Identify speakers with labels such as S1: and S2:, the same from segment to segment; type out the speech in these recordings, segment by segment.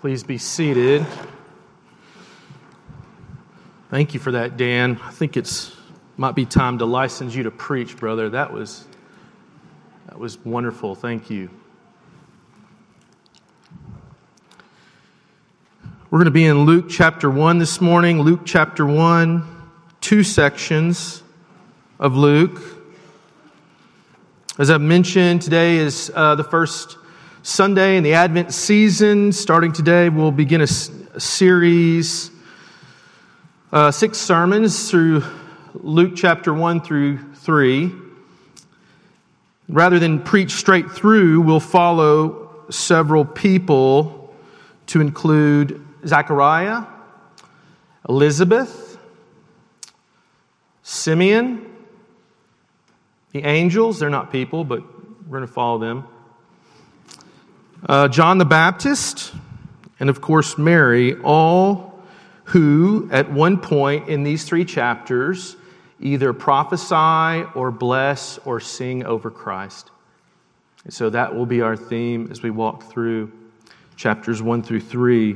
S1: Please be seated. Thank you for that, Dan. I think might be time to license you to preach, brother. That was wonderful. Thank you. We're going to be in Luke chapter 1 this morning. Luke chapter 1, two sections of Luke. As I've mentioned, today is the first Sunday in the Advent season. Starting today, we'll begin a series, 6 sermons through Luke chapter 1 through 3. Rather than preach straight through, we'll follow several people to include Zechariah, Elizabeth, Simeon, the angels. They're not people, but we're going to follow them. John the Baptist, and of course Mary, all who at one point in these 3 chapters either prophesy or bless or sing over Christ. And so that will be our theme as we walk through chapters 1 through 3.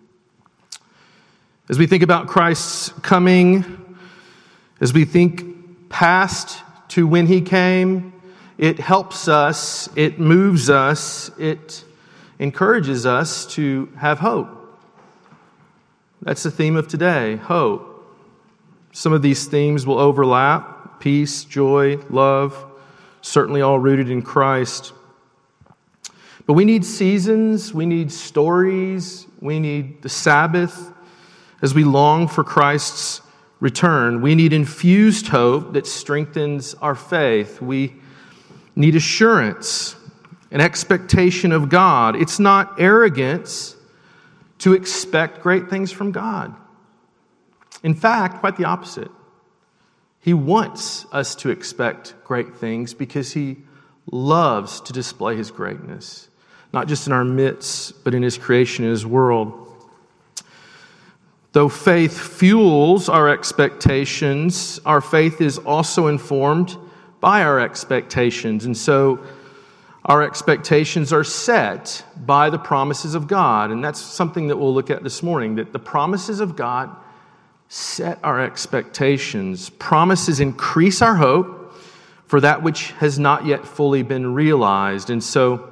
S1: As we think about Christ's coming, as we think past to when He came, it helps us, it moves us, it encourages us to have hope. That's the theme of today, hope. Some of these themes will overlap: peace, joy, love, certainly all rooted in Christ. But we need seasons, we need stories, we need the Sabbath as we long for Christ's return. We need infused hope that strengthens our faith. We need assurance, an expectation of God. It's not arrogance to expect great things from God. In fact, quite the opposite. He wants us to expect great things because He loves to display His greatness, not just in our midst, but in His creation, in His world. Though faith fuels our expectations, our faith is also informed by our expectations. And so our expectations are set by the promises of God. And that's something that we'll look at this morning, that the promises of God set our expectations. Promises increase our hope for that which has not yet fully been realized. And so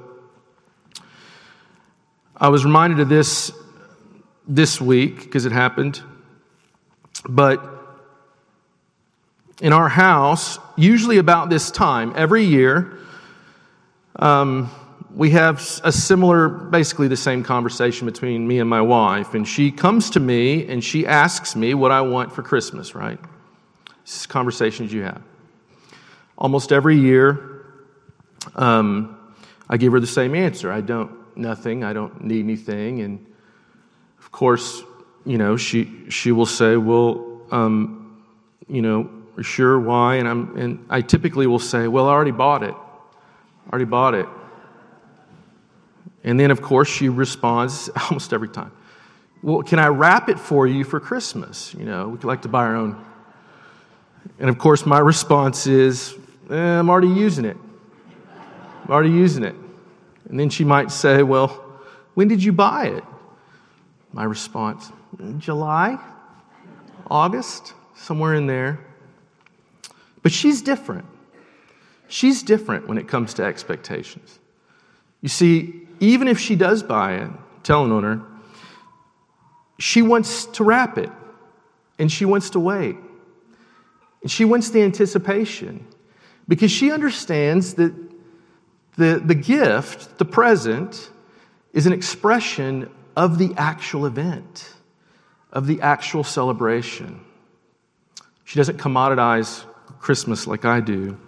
S1: I was reminded of this week because it happened. But in our house, usually about this time, every year, we have a similar, basically the same conversation between me and my wife. And she comes to me and she asks me what I want for Christmas, right? This is conversations you have. Almost every year, I give her the same answer. Nothing. I don't need anything. And of course, she will say, well, sure, why? And I typically will say, well, I already bought it. And then, of course, she responds almost every time, well, can I wrap it for you for Christmas? We like to buy our own. And, of course, my response is, I'm already using it. And then she might say, well, when did you buy it? My response, July, August, somewhere in there. But she's different. She's different when it comes to expectations. You see, even if she does buy it, telling on her, she wants to wrap it, and she wants to wait, and she wants the anticipation, because she understands that the gift, the present, is an expression of the actual event, of the actual celebration. She doesn't commoditize Christmas like I do.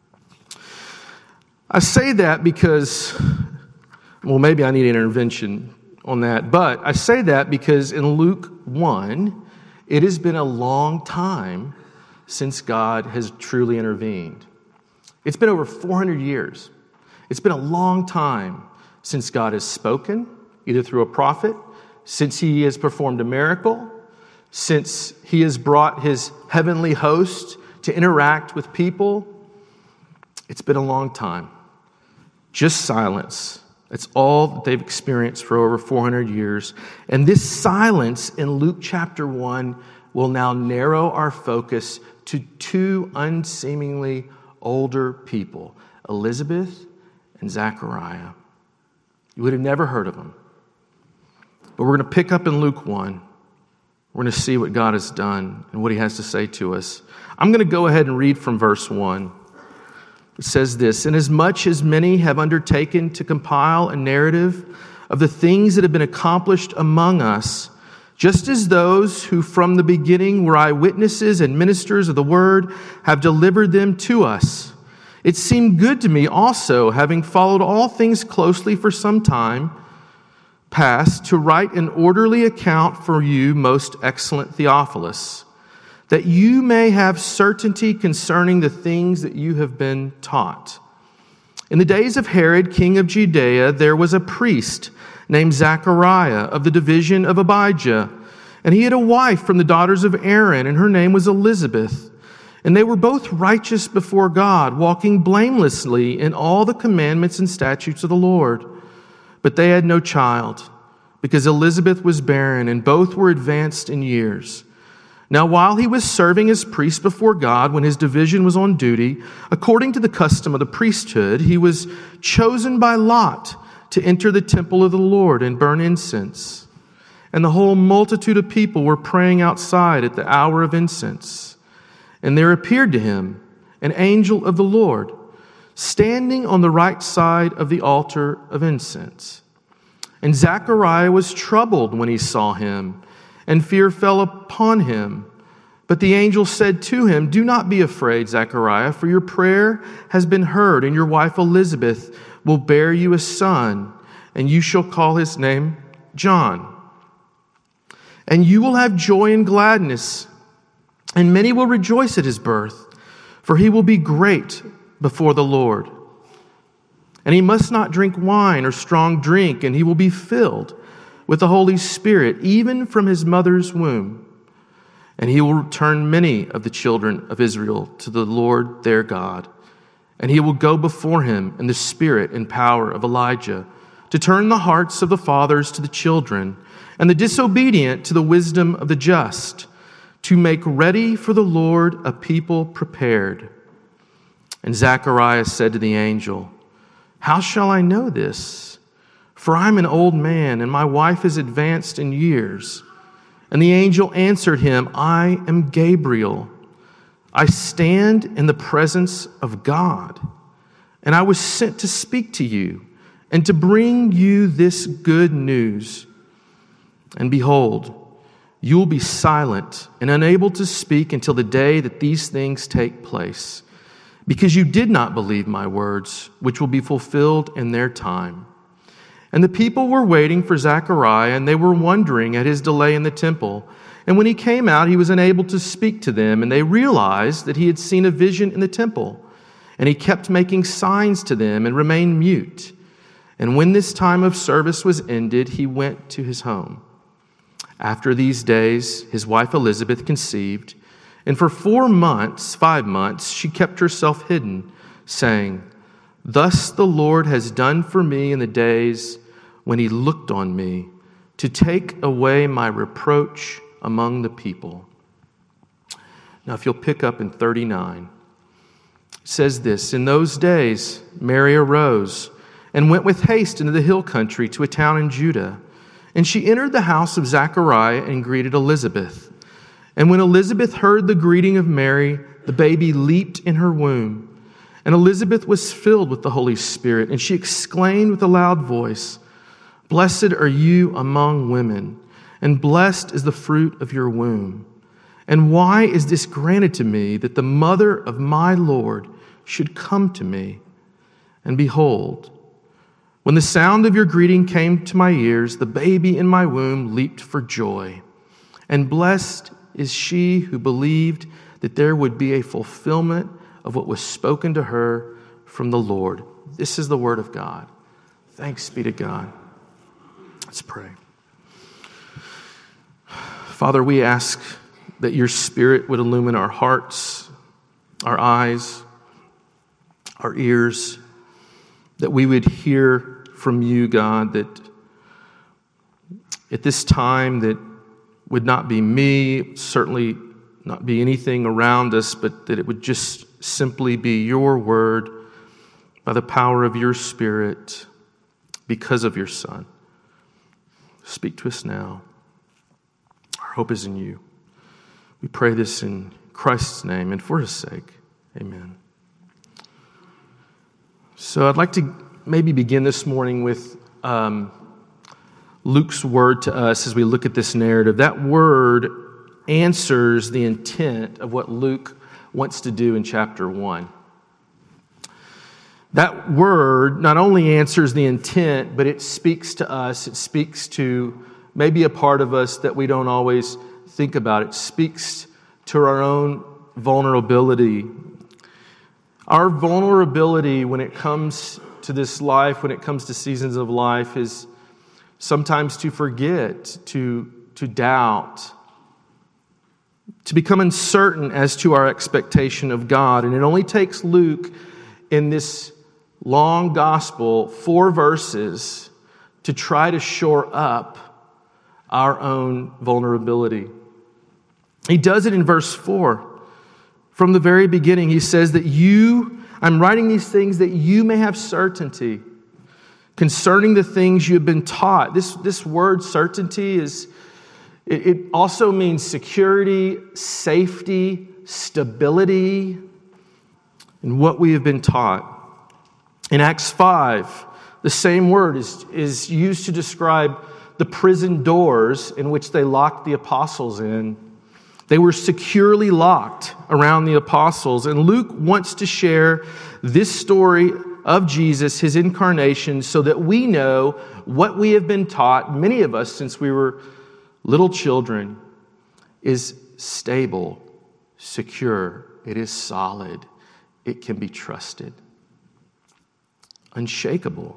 S1: I say that because, well, maybe I need intervention on that, but I say that because in Luke 1, it has been a long time since God has truly intervened. It's been over 400 years. It's been a long time since God has spoken, either through a prophet, since He has performed a miracle, since He has brought His heavenly host to interact with people. It's been a long time. Just silence It's all that they've experienced for over 400 years. And this silence in Luke chapter 1 will now narrow our focus to two unseemingly older people, Elizabeth and Zechariah. You would have never heard of them. But we're going to pick up in Luke 1. We're going to see what God has done and what he has to say to us. I'm going to go ahead and read from verse 1. It says this, "Inasmuch as many have undertaken to compile a narrative of the things that have been accomplished among us, just as those who from the beginning were eyewitnesses and ministers of the word have delivered them to us, it seemed good to me also, having followed all things closely for some time past, to write an orderly account for you, most excellent Theophilus, that you may have certainty concerning the things that you have been taught. In the days of Herod, king of Judea, there was a priest named Zechariah of the division of Abijah, and he had a wife from the daughters of Aaron, and her name was Elizabeth. And they were both righteous before God, walking blamelessly in all the commandments and statutes of the Lord. But they had no child, because Elizabeth was barren, and both were advanced in years. Now, while he was serving as priest before God, when his division was on duty, according to the custom of the priesthood, he was chosen by lot to enter the temple of the Lord and burn incense. And the whole multitude of people were praying outside at the hour of incense. And there appeared to him an angel of the Lord, standing on the right side of the altar of incense. And Zechariah was troubled when he saw him, and fear fell upon him. But the angel said to him, "Do not be afraid, Zechariah, for your prayer has been heard, and your wife Elizabeth will bear you a son, and you shall call his name John. And you will have joy and gladness, and many will rejoice at his birth, for he will be great before the Lord. And he must not drink wine or strong drink, and he will be filled with the Holy Spirit, even from his mother's womb. And he will return many of the children of Israel to the Lord their God. And he will go before him in the spirit and power of Elijah, to turn the hearts of the fathers to the children, and the disobedient to the wisdom of the just, to make ready for the Lord a people prepared." And Zechariah said to the angel, "How shall I know this? For I am an old man, and my wife is advanced in years." And the angel answered him, "I am Gabriel. I stand in the presence of God, and I was sent to speak to you and to bring you this good news. And behold, you will be silent and unable to speak until the day that these things take place, because you did not believe my words, which will be fulfilled in their time." And the people were waiting for Zechariah, and they were wondering at his delay in the temple. And when he came out, he was unable to speak to them, and they realized that he had seen a vision in the temple. And he kept making signs to them and remained mute. And when this time of service was ended, he went to his home. After these days, his wife Elizabeth conceived, and for 5 months, she kept herself hidden, saying, "Thus the Lord has done for me in the days when he looked on me, to take away my reproach among the people." Now, if you'll pick up in 39, it says this, "In those days Mary arose and went with haste into the hill country to a town in Judah. And she entered the house of Zechariah and greeted Elizabeth. And when Elizabeth heard the greeting of Mary, the baby leaped in her womb. And Elizabeth was filled with the Holy Spirit, and she exclaimed with a loud voice, 'Blessed are you among women, and blessed is the fruit of your womb. And why is this granted to me, that the mother of my Lord should come to me? And behold, when the sound of your greeting came to my ears, the baby in my womb leaped for joy. And blessed is she who believed that there would be a fulfillment of what was spoken to her from the Lord.'" This is the word of God. Thanks be to God. Let's pray. Father, we ask that your Spirit would illumine our hearts, our eyes, our ears, that we would hear from you, God, that at this time that would not be me, certainly not be anything around us, but that it would just simply be your word by the power of your Spirit because of your Son. Speak to us now. Our hope is in you. We pray this in Christ's name and for his sake. Amen. So I'd like to maybe begin this morning with Luke's word to us as we look at this narrative. That word answers the intent of what Luke wants to do in chapter 1. That word not only answers the intent, but it speaks to us. It speaks to maybe a part of us that we don't always think about. It speaks to our own vulnerability. Our vulnerability when it comes to this life, when it comes to seasons of life, is sometimes to forget, to doubt, to become uncertain as to our expectation of God. And it only takes Luke in this long gospel, 4 verses, to try to shore up our own vulnerability. He does it in verse 4. From the very beginning, he says that I'm writing these things that you may have certainty concerning the things you have been taught. This word certainty it also means security, safety, stability, in what we have been taught. In Acts 5, the same word is used to describe the prison doors in which they locked the apostles in. They were securely locked around the apostles. And Luke wants to share this story of Jesus, his incarnation, so that we know what we have been taught, many of us since we were little children, is stable, secure, it is solid, it can be trusted, unshakable.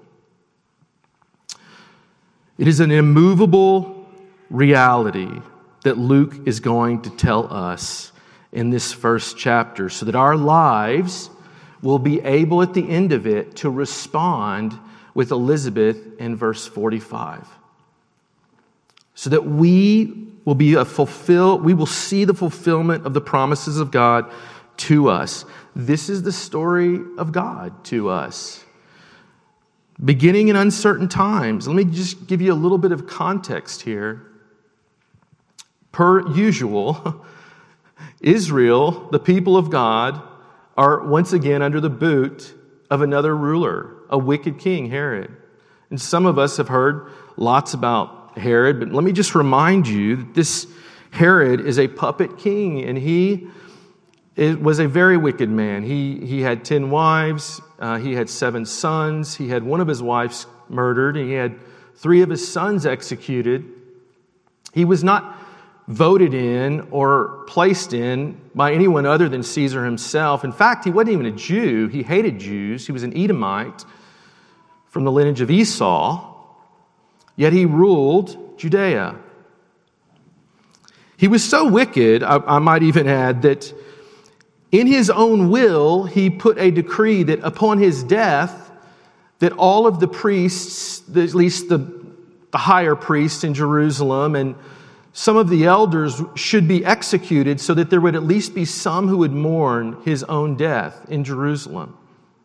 S1: It is an immovable reality that Luke is going to tell us in this first chapter, so that our lives will be able at the end of it to respond with Elizabeth in verse 45. So that we will see the fulfillment of the promises of God to us. This is the story of God to us. Beginning in uncertain times. Let me just give you a little bit of context here. Per usual, Israel, the people of God, are once again under the boot of another ruler, a wicked king, Herod. And some of us have heard lots about Herod, but let me just remind you that this Herod is a puppet king, and he was a very wicked man. He had 10 wives, he had 7 sons, he had one of his wives murdered, he had 3 of his sons executed. He was not voted in or placed in by anyone other than Caesar himself. In fact, he wasn't even a Jew. He hated Jews. He was an Edomite from the lineage of Esau, yet he ruled Judea. He was so wicked, I might even add, that in his own will, he put a decree that upon his death, that all of the priests, at least the higher priests in Jerusalem and some of the elders, should be executed so that there would at least be some who would mourn his own death in Jerusalem.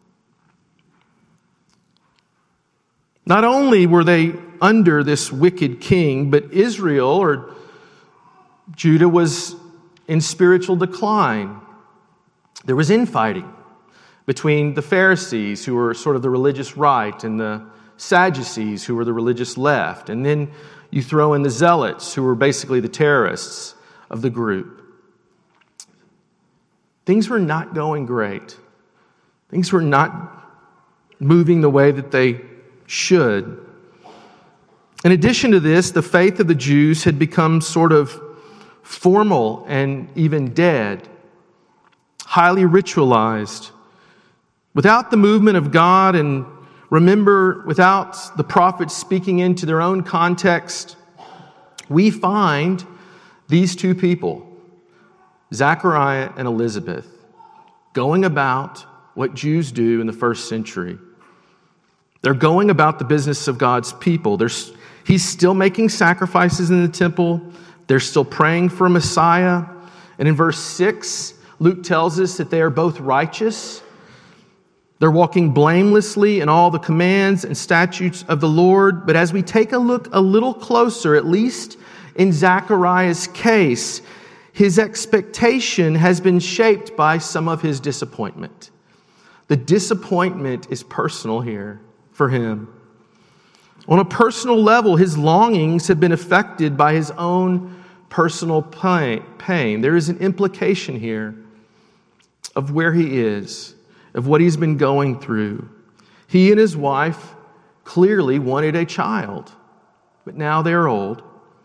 S1: Not only were they under this wicked king, but Israel or Judah was in spiritual decline. There was infighting between the Pharisees, who were sort of the religious right, and the Sadducees, who were the religious left. And then you throw in the Zealots, who were basically the terrorists of the group. Things were not going great. Things were not moving the way that they should. In addition to this, the faith of the Jews had become sort of formal and even dead, highly ritualized. Without the movement of God, and remember, without the prophets speaking into their own context, we find these 2 people, Zechariah and Elizabeth, going about what Jews do in the first century. They're going about the business of God's people. He's still making sacrifices in the temple. They're still praying for a Messiah. And in verse 6, Luke tells us that they are both righteous. They're walking blamelessly in all the commands and statutes of the Lord. But as we take a look a little closer, at least in Zechariah's case, his expectation has been shaped by some of his disappointment. The disappointment is personal here for him. On a personal level, his longings have been affected by his own personal pain. There is an implication here of where he is, of what he's been going through. He and his wife clearly wanted a child, but now they're old.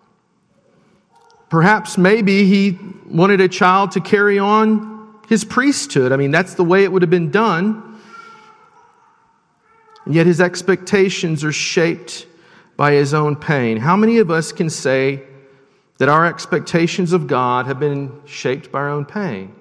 S1: Perhaps maybe he wanted a child to carry on his priesthood. I mean, that's the way it would have been done. And yet his expectations are shaped by his own pain. How many of us can say that our expectations of God have been shaped by our own pain?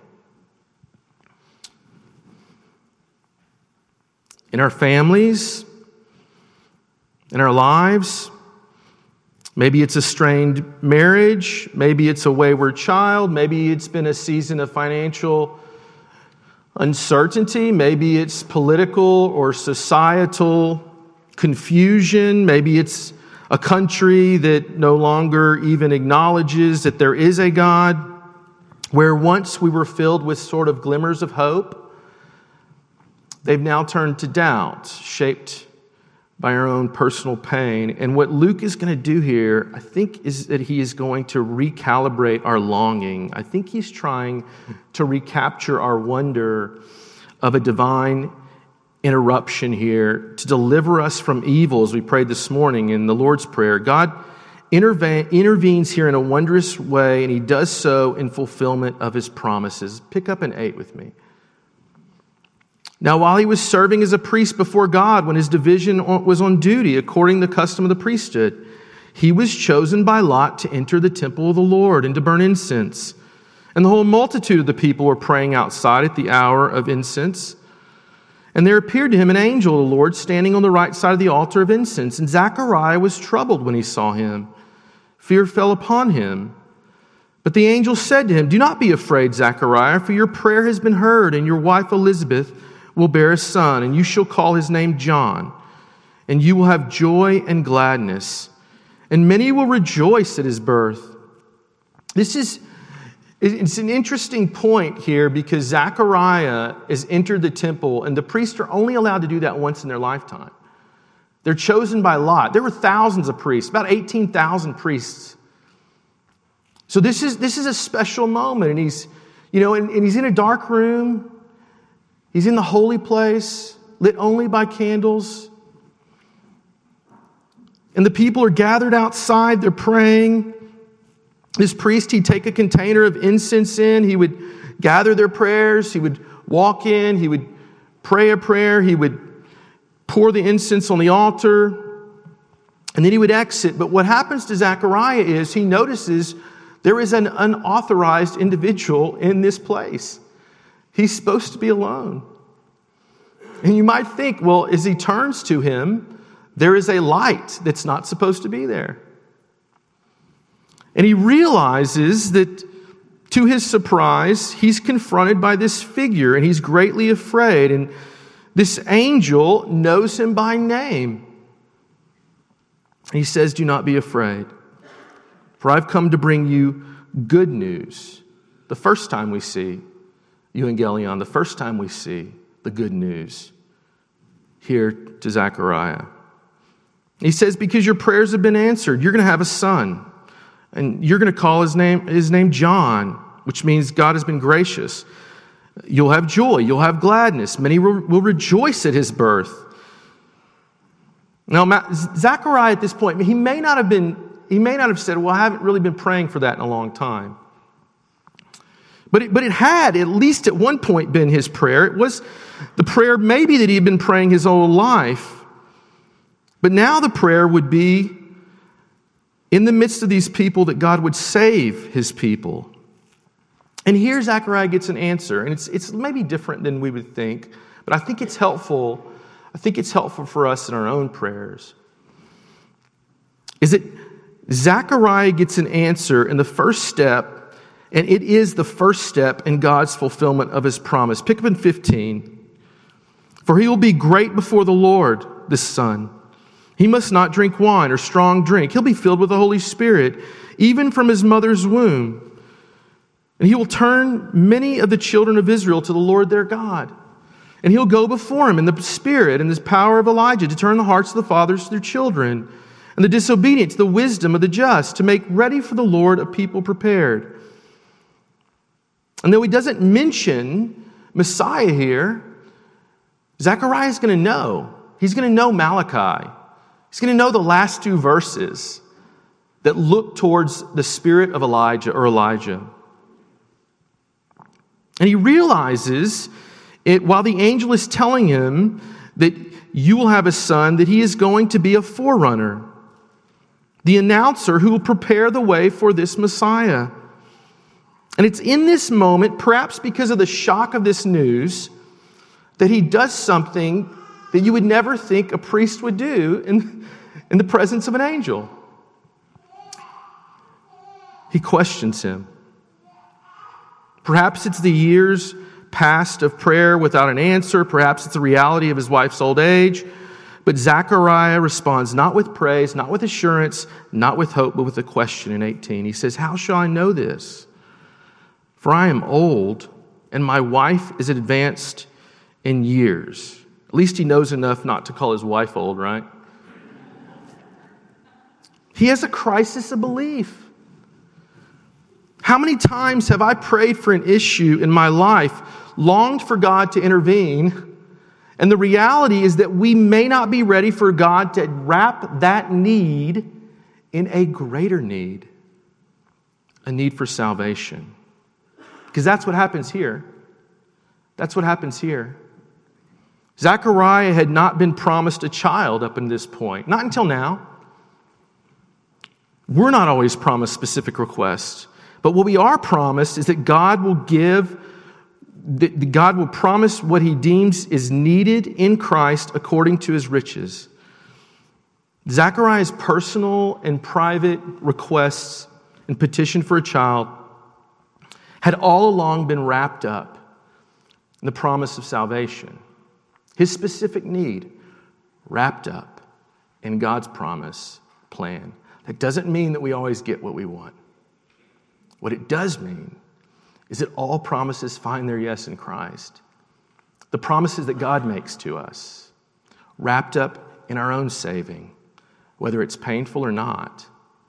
S1: In our families, in our lives, maybe it's a strained marriage, maybe it's a wayward child, maybe it's been a season of financial uncertainty, maybe it's political or societal confusion, maybe it's a country that no longer even acknowledges that there is a God, where once we were filled with sort of glimmers of hope, they've now turned to doubt, shaped by our own personal pain. And what Luke is going to do here, I think, is that he is going to recalibrate our longing. I think he's trying to recapture our wonder of a divine interruption here to deliver us from evil, as we prayed this morning in the Lord's Prayer. God intervenes here in a wondrous way, and he does so in fulfillment of his promises. Pick up in 8 with me. Now, while he was serving as a priest before God, when his division was on duty, according to the custom of the priesthood, he was chosen by lot to enter the temple of the Lord and to burn incense. And the whole multitude of the people were praying outside at the hour of incense. And there appeared to him an angel of the Lord standing on the right side of the altar of incense. And Zechariah was troubled when he saw him. Fear fell upon him. But the angel said to him, "Do not be afraid, Zechariah, for your prayer has been heard, and your wife Elizabeth will bear a son, and you shall call his name John. And you will have joy and gladness, and many will rejoice at his birth." It's an interesting point here, because Zechariah has entered the temple, and the priests are only allowed to do that once in their lifetime. They're chosen by lot. There were thousands of priests, about 18,000 priests. So this is a special moment, and he's in a dark room. He's in the holy place, lit only by candles. And the people are gathered outside, they're praying. This priest, he'd take a container of incense in, he would gather their prayers, he would walk in, he would pray a prayer, he would pour the incense on the altar, and then he would exit. But what happens to Zechariah is he notices there is an unauthorized individual in this place. He's supposed to be alone. And you might think, well, as he turns to him, there is a light that's not supposed to be there. And he realizes that, to his surprise, he's confronted by this figure, and he's greatly afraid. And this angel knows him by name. He says, "Do not be afraid, for I've come to bring you good news." The first time we see Evangelion, the first time we see the good news here to Zechariah. He says, because your prayers have been answered, you're going to have a son, and you're going to call his name John, which means God has been gracious. You'll have joy, you'll have gladness. Many will rejoice at his birth. Now, Zechariah at this point, he may not have said, well, I haven't really been praying for that in a long time. But it had, at least at one point, been his prayer. It was the prayer maybe that he had been praying his whole life. But now the prayer would be, in the midst of these people, that God would save his people. And here Zechariah gets an answer. And it's maybe different than we would think. But I think it's helpful I think it's helpful for us in our own prayers, is that Zechariah gets an answer in the first step, and it is the first step in God's fulfillment of his promise. Pick up in 15. For he will be great before the Lord, this son. He must not drink wine or strong drink. He'll be filled with the Holy Spirit, even from his mother's womb. And he will turn many of the children of Israel to the Lord their God. And he'll go before him in the spirit and the power of Elijah to turn the hearts of the fathers to their children and the disobedient to the wisdom of the just, to make ready for the Lord a people prepared. And though he doesn't mention Messiah here, Zechariah is going to know. He's going to know Malachi. He's going to know the last two verses that look towards the spirit of Elijah. And he realizes it while the angel is telling him that you will have a son, that he is going to be a forerunner, the announcer who will prepare the way for this Messiah. And it's in this moment, perhaps because of the shock of this news, that he does something that you would never think a priest would do in the presence of an angel. He questions him. Perhaps it's the years past of prayer without an answer. Perhaps it's the reality of his wife's old age. But Zechariah responds not with praise, not with assurance, not with hope, but with a question in 18. He says, how shall I know this? For I am old, and my wife is advanced in years. At least he knows enough not to call his wife old, right? He has a crisis of belief. How many times have I prayed for an issue in my life, longed for God to intervene, and the reality is that we may not be ready for God to wrap that need in a greater need, a need for salvation. Because that's what happens here. That's what happens here. Zechariah had not been promised a child up until this point. Not until now. We're not always promised specific requests. But what we are promised is that God will promise what he deems is needed in Christ according to his riches. Zechariah's personal and private requests and petition for a child had all along been wrapped up in the promise of salvation. His specific need wrapped up in God's promise plan. That doesn't mean that we always get what we want. What it does mean is that all promises find their yes in Christ. The promises that God makes to us, wrapped up in our own saving, whether it's painful or not.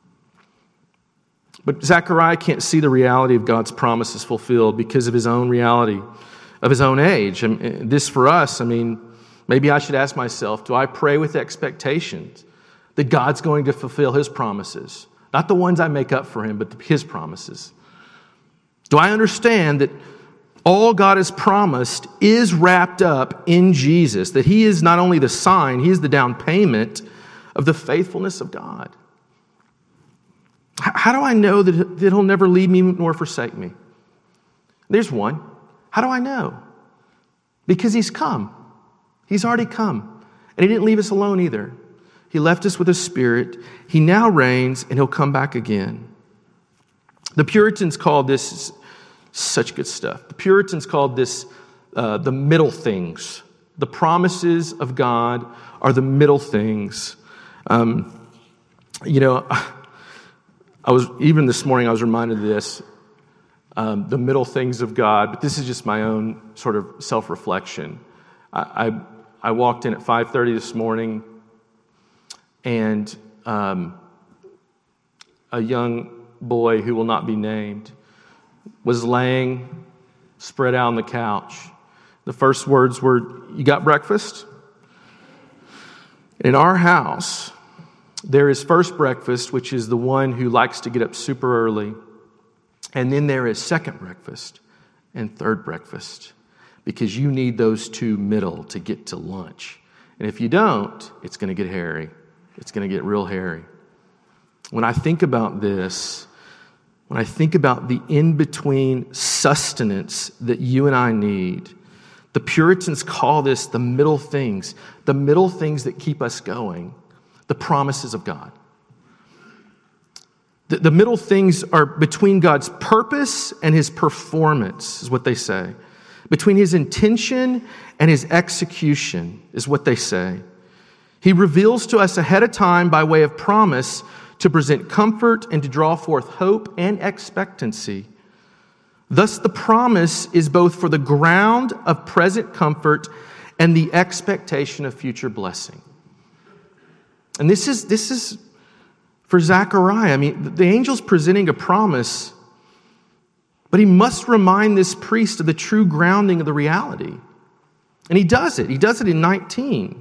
S1: But Zechariah can't see the reality of God's promises fulfilled because of his own reality, of his own age. And this for us, maybe I should ask myself, do I pray with expectations that God's going to fulfill his promises? Not the ones I make up for him, but his promises. Do I understand that all God has promised is wrapped up in Jesus, that he is not only the sign, he is the down payment of the faithfulness of God? How do I know that he'll never leave me nor forsake me? There's one. How do I know? Because he's come. He's already come. And he didn't leave us alone either. He left us with his Spirit. He now reigns, and he'll come back again. The Puritans called this such good stuff. The Puritans called this the middle things. The promises of God are the middle things. I was even this morning I was reminded of this, the middle things of God. But this is just my own sort of self-reflection. I walked in at 5:30 this morning. And a young boy who will not be named was laying spread out on the couch. The first words were, "You got breakfast?" In our house, there is first breakfast, which is the one who likes to get up super early. And then there is second breakfast and third breakfast, because you need those two middle to get to lunch. And if you don't, it's going to get hairy. It's going to get real hairy. When I think about this, when I think about the in-between sustenance that you and I need The Puritans call this the middle things that keep us going, the promises of God. The middle things are between God's purpose and his performance, is what they say. Between his intention and his execution, is what they say. He reveals to us ahead of time by way of promise to present comfort and to draw forth hope and expectancy. Thus, the promise is both for the ground of present comfort and the expectation of future blessing. And this is for Zechariah. I mean, the angel's presenting a promise, but he must remind this priest of the true grounding of the reality. And he does it. He does it in 19.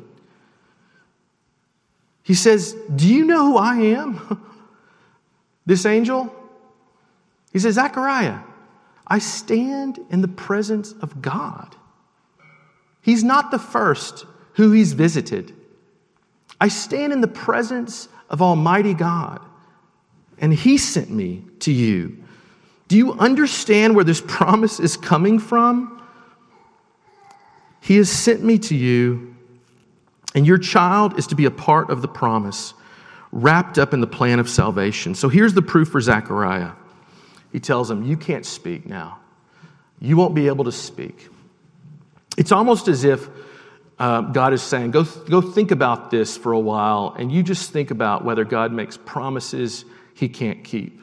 S1: He says, do you know who I am? This angel? He says, Zechariah, I stand in the presence of God. He's not the first who he's visited. I stand in the presence of Almighty God, and he sent me to you. Do you understand where this promise is coming from? He has sent me to you, and your child is to be a part of the promise, wrapped up in the plan of salvation. So here's the proof for Zechariah. He tells him, you can't speak now. You won't be able to speak. It's almost as if God is saying, go think about this for a while, and you just think about whether God makes promises he can't keep.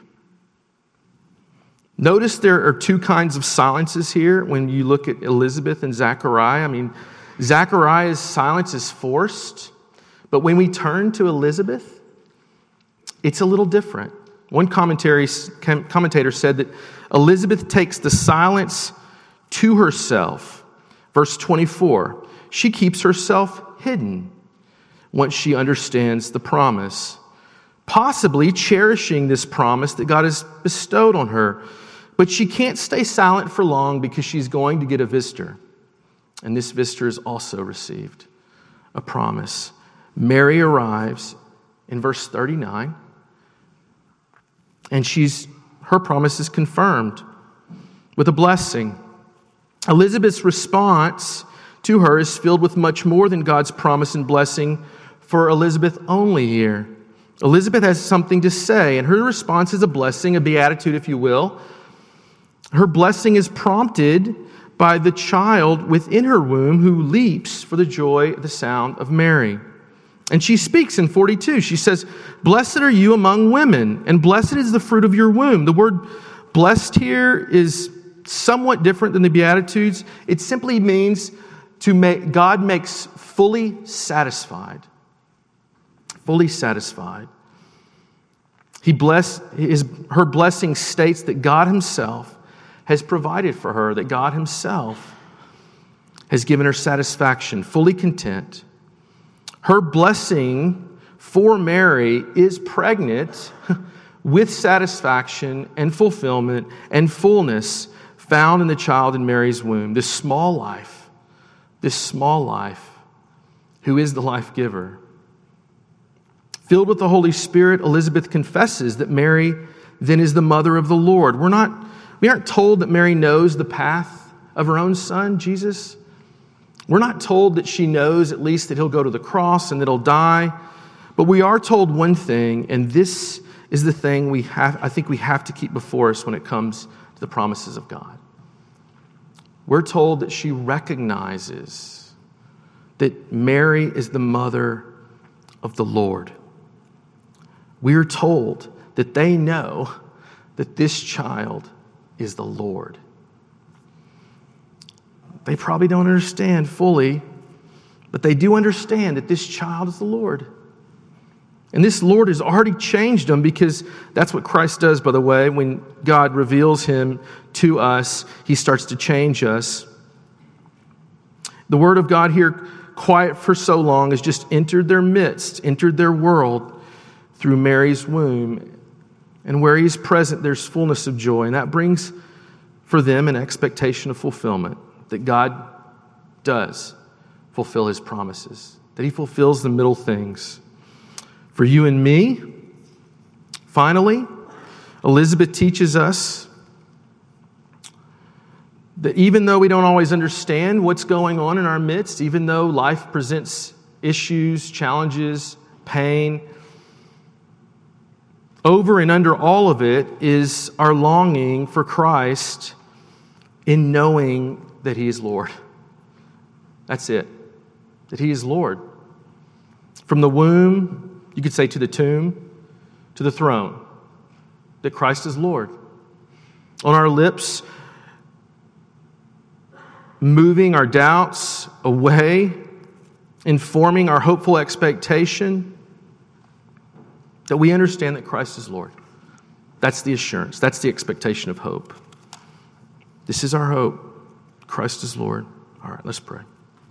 S1: Notice there are two kinds of silences here when you look at Elizabeth and Zechariah. I mean, Zechariah's silence is forced, but when we turn to Elizabeth, it's a little different. One commentator said that Elizabeth takes the silence to herself. Verse 24, she keeps herself hidden once she understands the promise, possibly cherishing this promise that God has bestowed on her. But she can't stay silent for long because she's going to get a visitor. And this visitor has also received a promise. Mary arrives in verse 39. And her promise is confirmed with a blessing. Elizabeth's response to her is filled with much more than God's promise and blessing for Elizabeth only here. Elizabeth has something to say, and her response is a blessing, a beatitude, if you will. Her blessing is prompted by the child within her womb who leaps for the joy of the sound of Mary. And she speaks in 42. She says, blessed are you among women, and blessed is the fruit of your womb. The word blessed here is somewhat different than the Beatitudes. It simply means God makes fully satisfied. Fully satisfied. Her blessing states that God himself has provided for her, that God himself has given her satisfaction, fully content. Her blessing for Mary is pregnant with satisfaction and fulfillment and fullness found in the child in Mary's womb. This small life, who is the life giver. Filled with the Holy Spirit, Elizabeth confesses that Mary then is the mother of the Lord. We aren't told that Mary knows the path of her own son, Jesus. We're not told that she knows at least that he'll go to the cross and that he'll die. But we are told one thing, and this is the thing I think we have to keep before us when it comes to the promises of God. We're told that she recognizes that Mary is the mother of the Lord. We are told that they know that this child is the Lord. They probably don't understand fully, but they do understand that this child is the Lord. And this Lord has already changed them, because that's what Christ does, by the way. When God reveals him to us, he starts to change us. The word of God here, quiet for so long, has just entered their midst, entered their world through Mary's womb. And where he is present, there's fullness of joy. And that brings for them an expectation of fulfillment, that God does fulfill his promises, that he fulfills the middle things. For you and me, finally, Elizabeth teaches us That even though we don't always understand what's going on in our midst, even though life presents issues, challenges, pain, over and under all of it is our longing for Christ in knowing that He is Lord. That's it. That He is Lord. From the womb, you could say, to the tomb, to the throne, that Christ is Lord. On our lips, moving our doubts away, informing our hopeful expectation, that we understand that Christ is Lord. That's the assurance. That's the expectation of hope. This is our hope. Christ is Lord. All right, let's pray.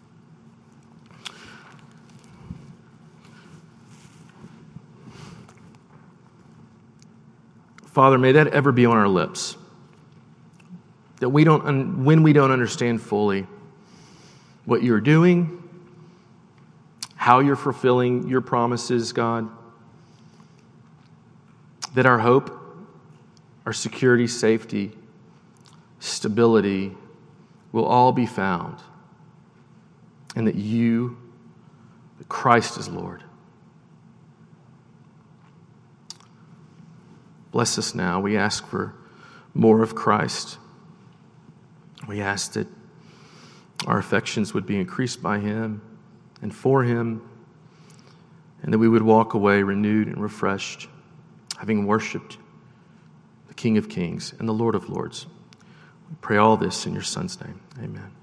S1: Father, may that ever be on our lips. That when we don't understand fully what you're doing, how you're fulfilling your promises, God, that our hope, our security, safety, stability will all be found, and that Christ is Lord. Bless us now. We ask for more of Christ. We ask that our affections would be increased by Him and for Him, and that we would walk away renewed and refreshed, having worshiped the King of Kings and the Lord of Lords. We pray all this in your Son's name. Amen.